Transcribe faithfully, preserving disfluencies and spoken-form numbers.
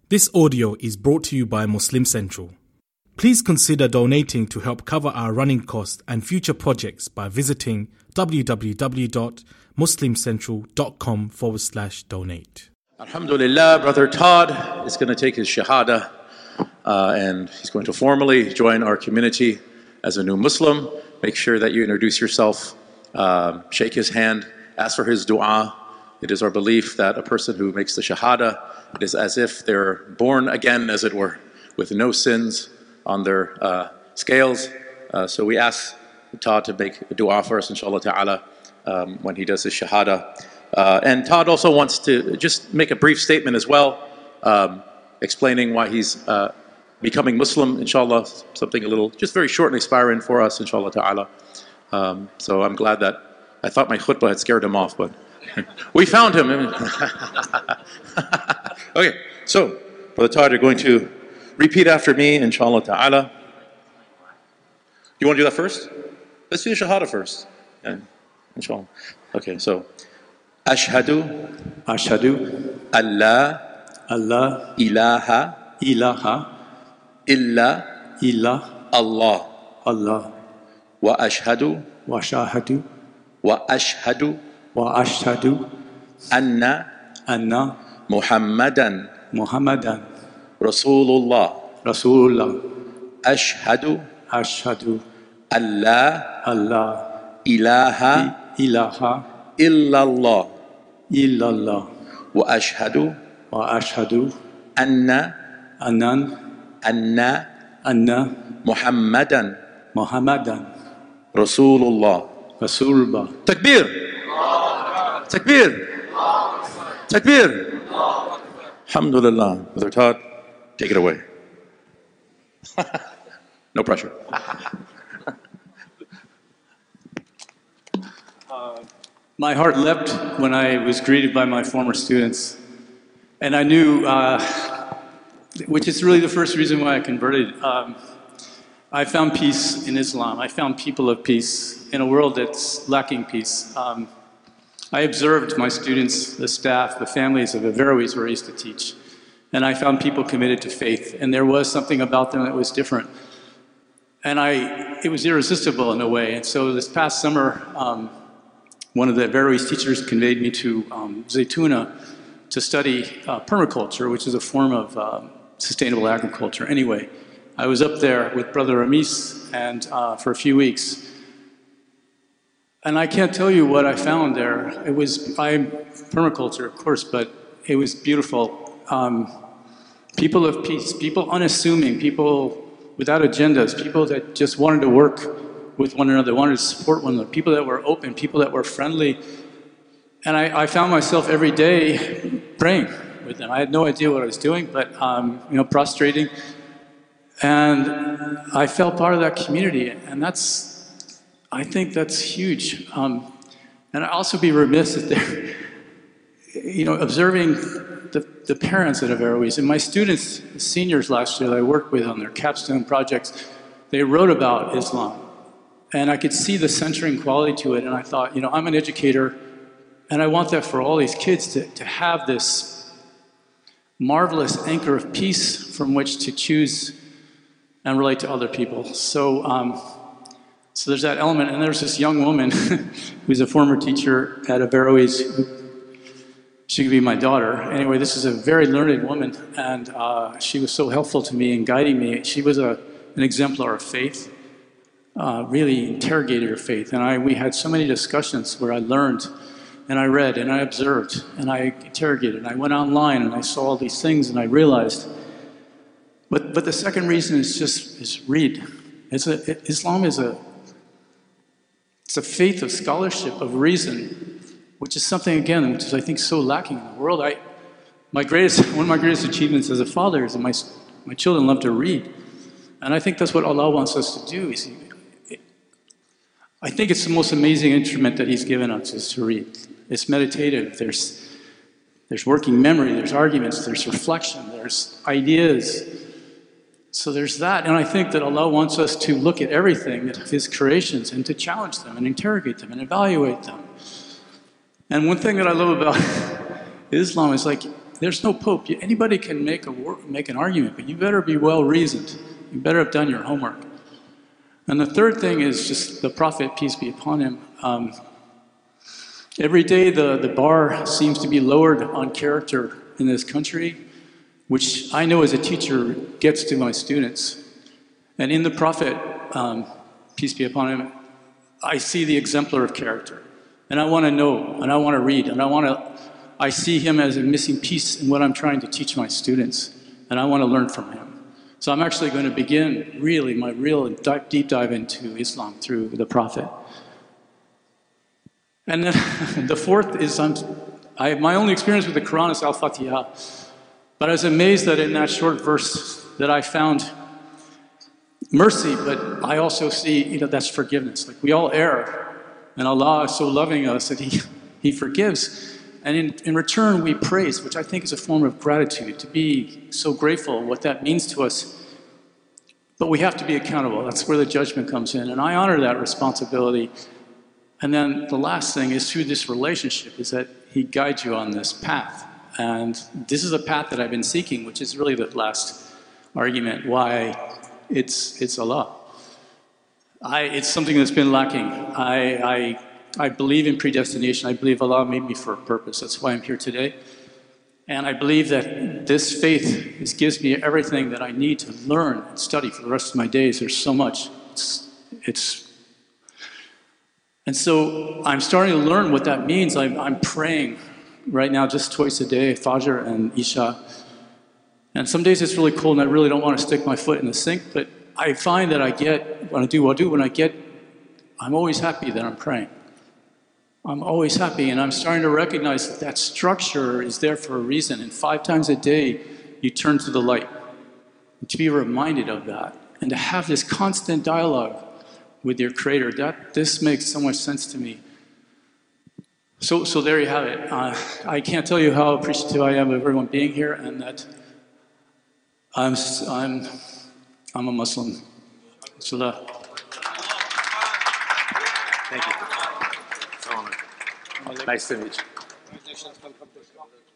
This audio is brought to you by Muslim Central. Please consider donating to help cover our running costs and future projects by visiting www.muslimcentral.com forward slash donate. Alhamdulillah, Brother Todd is going to take his Shahada uh, and he's going to formally join our community as a new Muslim. Make sure that you introduce yourself, uh, shake his hand, ask for his dua. It is our belief that a person who makes the Shahada, it is as if they're born again, as it were, with no sins on their uh, scales. Uh, so we ask Todd to make a dua for us, inshallah ta'ala, um, when he does his Shahada. Uh, and Todd also wants to just make a brief statement as well, um, explaining why he's uh, becoming Muslim, inshallah, something a little, just very short and inspiring for us, inshallah ta'ala. Um, so I'm glad that, I thought my khutbah had scared him off, but we found him. Okay, so, Brother Todd, you're going to repeat after me, inshallah ta'ala. You want to do that first? Let's do the Shahada first. Yeah, inshallah. Okay, so, Ashhadu, Ashhadu, Allah, Allah, ilaha, ilaha, illa, illa, Allah, Allah, wa ashhadu, wa shahadu, wa ashhadu, wa ashhadu, anna, anna, Muhammadan, Muhammadan, Rasulullah, Rasulullah, ashhadu, ashhadu, Allah, Allah, ilaha, ilaha, illallah, illallah, wa ashhadu, wa ashhadu, anna, annan, anna, anna, Muhammadan, Muhammadan, Rasulullah. Rasulullah. Takbir! Takbir! Takbir! Alhamdulillah. Brother Todd, take it away. No pressure. uh, my heart leapt when I was greeted by my former students. And I knew, uh, which is really the first reason why I converted, um, I found peace in Islam. I found people of peace in a world that's lacking peace. Um, I observed my students, the staff, the families of Averroes where I used to teach, and I found people committed to faith, and there was something about them that was different. And I, it was irresistible in a way, and so this past summer, um, one of the Averroes teachers conveyed me to um, Zaytuna to study uh, permaculture, which is a form of um, sustainable agriculture. Anyway, I was up there with Brother Amis and uh, for a few weeks. And I can't tell you what I found there. It was, I'm permaculture, of course, but it was beautiful. Um, people of peace, people unassuming, people without agendas, people that just wanted to work with one another, wanted to support one another, people that were open, people that were friendly. And I, I found myself every day praying with them. I had no idea what I was doing, but um, you know, prostrating. And I felt part of that community, and that's, I think that's huge. Um, and I'd also be remiss if they're, you know, observing the, the parents at Averroes. And my students, seniors last year that I worked with on their capstone projects, they wrote about Islam. And I could see the centering quality to it, and I thought, you know, I'm an educator, and I want that for all these kids to, to have this marvelous anchor of peace from which to choose and relate to other people. So, um, so there's that element, and there's this young woman who's a former teacher at Averroes. She could be my daughter. Anyway, this is a very learned woman, and uh, she was so helpful to me in guiding me. She was a, an exemplar of faith, uh, really interrogated her faith. And I, we had so many discussions where I learned, and I read, and I observed, and I interrogated, and I went online, and I saw all these things, and I realized. But, but the second reason is just is read. It's a, it, Islam is a, it's a faith of scholarship, of reason, which is something, again, which is, I think, so lacking in the world. I, my greatest, one of my greatest achievements as a father is that my, my children love to read. And I think that's what Allah wants us to do. Is, I think it's the most amazing instrument that He's given us, is to read. It's meditative. There's, there's working memory. There's arguments. There's reflection. There's ideas. So there's that, and I think that Allah wants us to look at everything, at His creations, and to challenge them, and interrogate them, and evaluate them. And one thing that I love about Islam is, like, there's no pope. Anybody can make, a, make an argument, but you better be well-reasoned. You better have done your homework. And the third thing is just the prophet, peace be upon him. Um, every day the, the bar seems to be lowered on character in this country, which I know as a teacher gets to my students. And in the prophet, um, peace be upon him, I see the exemplar of character. And I want to know, and I want to read, and I want to, I see him as a missing piece in what I'm trying to teach my students, and I want to learn from him. So I'm actually going to begin, really, my real deep dive into Islam through the prophet. And then the fourth is, I'm, I, my only experience with the Quran is Al-Fatiha. But I was amazed that in that short verse that I found mercy, but I also see, you know, that's forgiveness. Like we all err, and Allah is so loving us that He, he forgives. And in, in return, we praise, which I think is a form of gratitude, to be so grateful, what that means to us. But we have to be accountable. That's where the judgment comes in. And I honor that responsibility. And then the last thing is through this relationship is that He guides you on this path. And this is a path that I've been seeking, which is really the last argument, why it's, it's Allah. I, it's something that's been lacking. I, I, I believe in predestination. I believe Allah made me for a purpose. That's why I'm here today. And I believe that this faith this gives me everything that I need to learn and study for the rest of my days. There's so much. It's, it's and so I'm starting to learn what that means. I'm, I'm praying right now just twice a day, Fajr and Isha. And some days it's really cold and I really don't want to stick my foot in the sink, but I find that I get, when I do what I do, when I get, I'm always happy that I'm praying. I'm always happy, and I'm starting to recognize that that structure is there for a reason. And five times a day, you turn to the light. And to be reminded of that, and to have this constant dialogue with your Creator, that this makes so much sense to me. So, so there you have it. Uh, I can't tell you how appreciative I am of everyone being here, and that I'm, I'm, I'm a Muslim. Salah. Thank you. Nice to meet you.